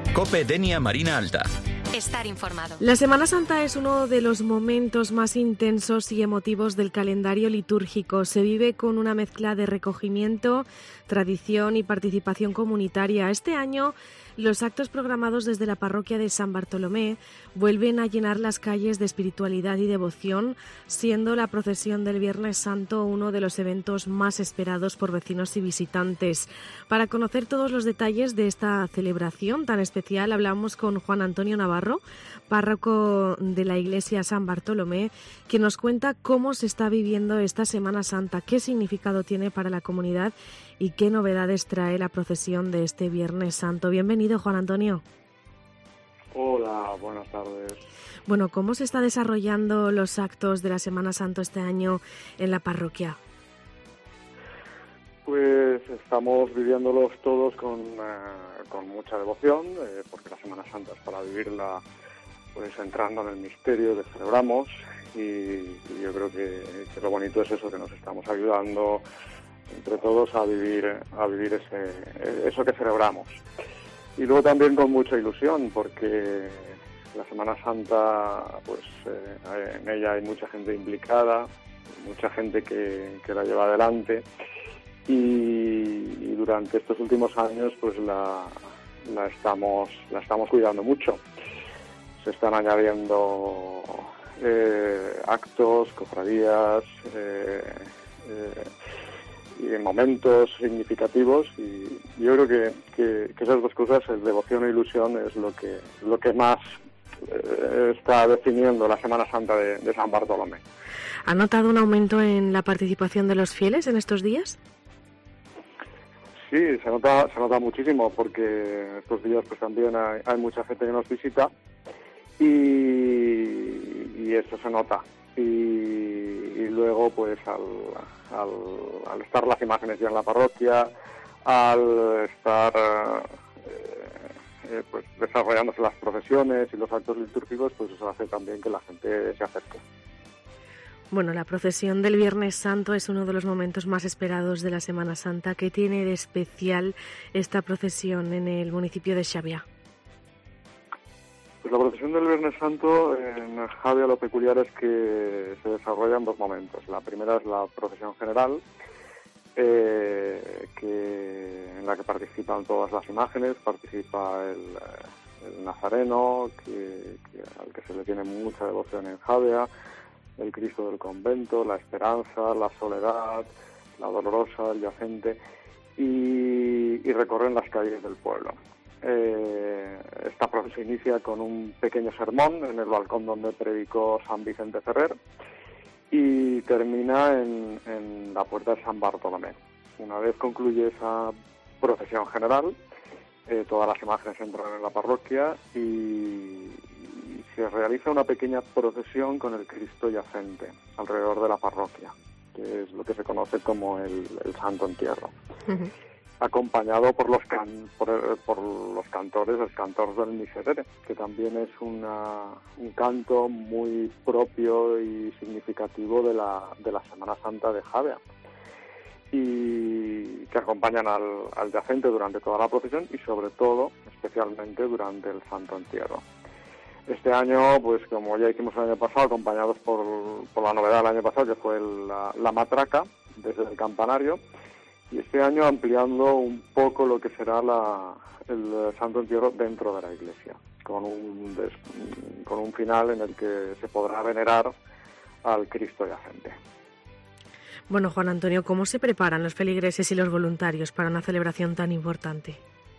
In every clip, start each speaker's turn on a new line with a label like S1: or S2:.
S1: COPE Denia Marina Alta.
S2: Estar informado.
S3: La Semana Santa es uno de los momentos más intensos y emotivos del calendario litúrgico. Se vive con una mezcla de recogimiento, tradición y participación comunitaria. Este año, los actos programados desde la parroquia de San Bartolomé vuelven a llenar las calles de espiritualidad y devoción, siendo la procesión del Viernes Santo uno de los eventos más esperados por vecinos y visitantes. Para conocer todos los detalles de esta celebración tan especial, hablamos con Juan Antonio Navarro, párroco de la iglesia San Bartolomé, que nos cuenta cómo se está viviendo esta Semana Santa, qué significado tiene para la comunidad y qué novedades trae la procesión de este Viernes Santo. Bienvenido, Juan Antonio.
S4: Hola, buenas tardes.
S3: Bueno, ¿cómo se está desarrollando los actos de la Semana Santa este año en la parroquia?
S4: Pues estamos viviéndolos todos con mucha devoción, porque la Semana Santa es para vivirla pues entrando en el misterio que celebramos y yo creo que lo bonito es eso, que nos estamos ayudando entre todos a vivir eso que celebramos. Y luego también con mucha ilusión, porque la Semana Santa, pues en ella hay mucha gente implicada, mucha gente que la lleva adelante y durante estos últimos años pues la estamos cuidando mucho. Se están añadiendo actos, cofradías, y momentos significativos, y yo creo que esas dos cosas, devoción e ilusión, es lo que más está definiendo la Semana Santa de San Bartolomé.
S3: ¿Ha notado un aumento en la participación de los fieles en estos días?
S4: Sí, se nota muchísimo, porque estos días pues también hay mucha gente que nos visita y eso se nota. Y luego pues al estar las imágenes ya en la parroquia, al estar pues desarrollándose las procesiones y los actos litúrgicos, pues eso hace también que la gente se acerque.
S3: Bueno, la procesión del Viernes Santo es uno de los momentos más esperados de la Semana Santa. ¿Qué tiene de especial esta procesión en el municipio de Xàbia?
S4: Pues la procesión del Viernes Santo en Xàbia, lo peculiar es que se desarrolla en dos momentos. La primera es la procesión general, en la que participan todas las imágenes, participa el Nazareno, al que se le tiene mucha devoción en Xàbia, el Cristo del Convento, la Esperanza, la Soledad, la Dolorosa, el Yacente, y recorren las calles del pueblo. Esta procesión se inicia con un pequeño sermón en el balcón donde predicó San Vicente Ferrer y termina en la puerta de San Bartolomé. Una vez concluye esa procesión general, todas las imágenes entran en la parroquia y se realiza una pequeña procesión con el Cristo Yacente alrededor de la parroquia, que es lo que se conoce como el Santo Entierro. Uh-huh. Acompañado por los cantores, el cantor del Miserere, que también es un canto muy propio y significativo de la Semana Santa de Xàbia, y que acompañan al Yacente durante toda la procesión y sobre todo, especialmente durante el Santo Entierro. Este año, pues como ya hicimos el año pasado, acompañados por la novedad del año pasado, que fue la matraca desde el campanario, y este año ampliando un poco lo que será el Santo Entierro dentro de la iglesia, con un final en el que se podrá venerar al Cristo Yacente.
S3: Bueno, Juan Antonio, ¿cómo se preparan los feligreses y los voluntarios para una celebración tan importante?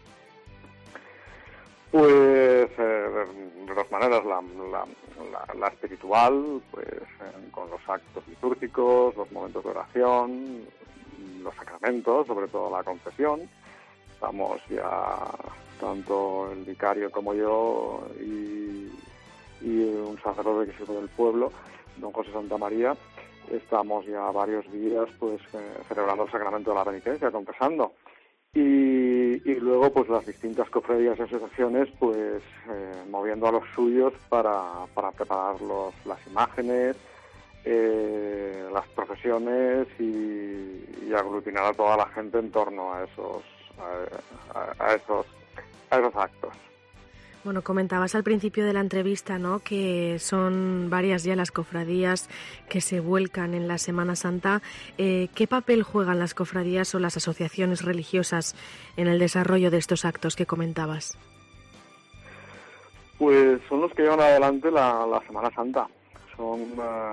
S4: Pues de dos maneras, la espiritual, pues con los actos litúrgicos, los momentos de oración, los sacramentos, sobre todo la confesión. Estamos ya, tanto el vicario como yo y un sacerdote que sirve del pueblo, don José Santamaría, estamos ya varios días pues celebrando el sacramento de la penitencia, confesando. Y luego pues las distintas cofradías y asociaciones pues moviendo a los suyos para preparar las imágenes, las procesiones y aglutinar a toda la gente en torno a esos actos.
S3: Bueno, comentabas al principio de la entrevista, ¿no?, que son varias ya las cofradías que se vuelcan en la Semana Santa. ¿Qué papel juegan las cofradías o las asociaciones religiosas en el desarrollo de estos actos que comentabas?
S4: Pues son los que llevan adelante la Semana Santa. Son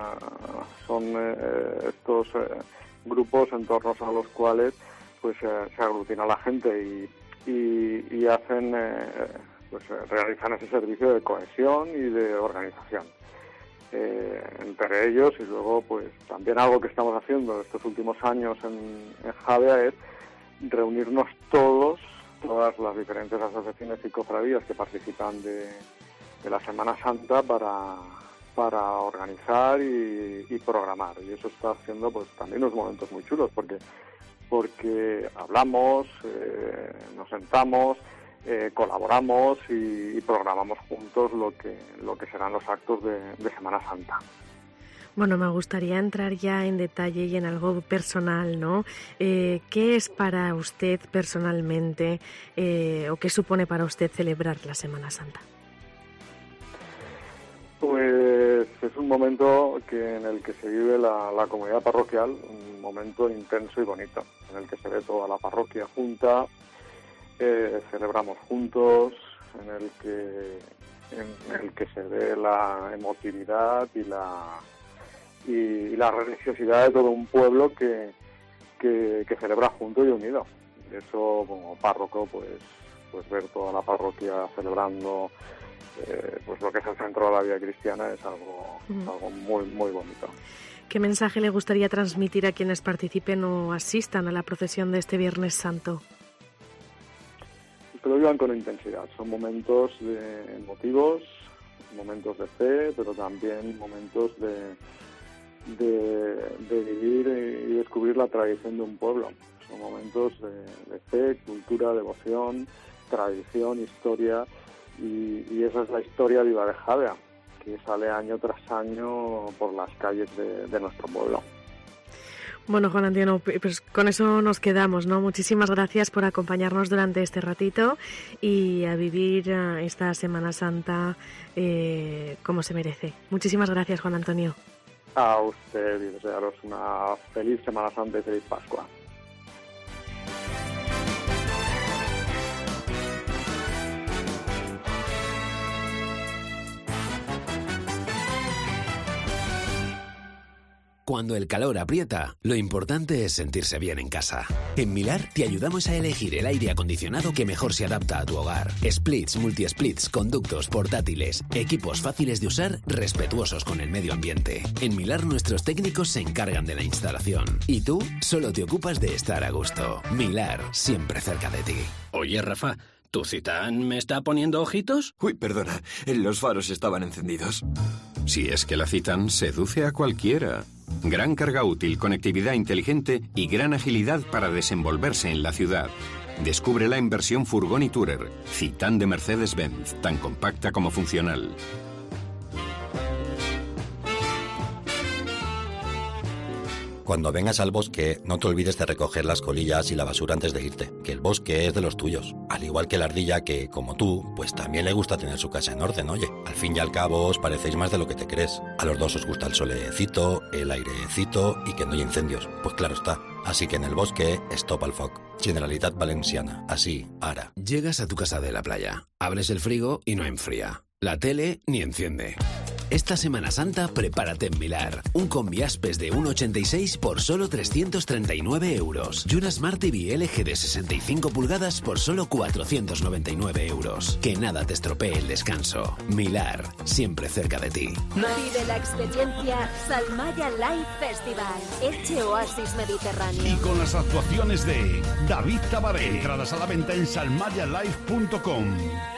S4: estos grupos en torno a los cuales pues se aglutina la gente y hacen realizan ese servicio de cohesión y de organización entre ellos. Y luego pues también algo que estamos haciendo estos últimos años en Javea es reunirnos todas las diferentes asociaciones y cofradías que participan de la Semana Santa para organizar y programar, y eso está haciendo pues también unos momentos muy chulos porque hablamos, nos sentamos, colaboramos y programamos juntos lo que serán los actos de Semana Santa.
S3: Bueno, me gustaría entrar ya en detalle y en algo personal, ¿no? ¿Qué es para usted personalmente o qué supone para usted celebrar la Semana Santa?
S4: Pues es un momento en el que se vive la comunidad parroquial, un momento intenso y bonito, en el que se ve toda la parroquia junta, celebramos juntos, en el que se ve la emotividad y la religiosidad de todo un pueblo que celebra junto y unido. Y eso, como párroco, pues ver toda la parroquia celebrando pues lo que es el centro de la vida cristiana es algo muy, muy bonito.
S3: ¿Qué mensaje le gustaría transmitir a quienes participen o asistan a la procesión de este Viernes Santo?
S4: Que lo vivan con intensidad. Son momentos emotivos, momentos de fe, pero también momentos de vivir y descubrir la tradición de un pueblo. Son momentos de fe, cultura, devoción, tradición, historia. Y esa es la historia viva de Javea, que sale año tras año por las calles de nuestro pueblo.
S3: Bueno, Juan Antonio, pues con eso nos quedamos, ¿no? Muchísimas gracias por acompañarnos durante este ratito y a vivir esta Semana Santa como se merece. Muchísimas gracias, Juan Antonio.
S4: A usted, y desearos una feliz Semana Santa y feliz Pascua.
S1: Cuando el calor aprieta, lo importante es sentirse bien en casa. En Milar te ayudamos a elegir el aire acondicionado que mejor se adapta a tu hogar. Splits, multi-splits, conductos, portátiles, equipos fáciles de usar, respetuosos con el medio ambiente. En Milar nuestros técnicos se encargan de la instalación y tú solo te ocupas de estar a gusto. Milar, siempre cerca de ti.
S2: Oye, Rafa, ¿tu Citán me está poniendo ojitos?
S5: Uy, perdona, los faros estaban encendidos.
S6: Si es que la Citán seduce a cualquiera. Gran carga útil, conectividad inteligente y gran agilidad para desenvolverse en la ciudad. Descúbrela en versión furgón y tourer. Citán de Mercedes-Benz, tan compacta como funcional.
S7: Cuando vengas al bosque, no te olvides de recoger las colillas y la basura antes de irte, que el bosque es de los tuyos. Al igual que la ardilla que, como tú, pues también le gusta tener su casa en orden, oye. Al fin y al cabo os parecéis más de lo que te crees. A los dos os gusta el solecito, el airecito y que no hay incendios. Pues claro está. Así que en el bosque, stop al foc. Generalitat Valenciana. Así, ara.
S1: Llegas a tu casa de la playa, abres el frigo y no enfría. La tele ni enciende. Esta Semana Santa prepárate en Milar. Un combi Aspes de 1,86 por solo 339 euros. Y una Smart TV LG de 65 pulgadas por solo 499 euros. Que nada te estropee el descanso. Milar, siempre cerca de ti.
S8: Vive la experiencia Salmaya Live Festival. Elche Oasis Mediterráneo.
S9: Y con las actuaciones de David Tabaré. Entradas a la venta en salmayalive.com.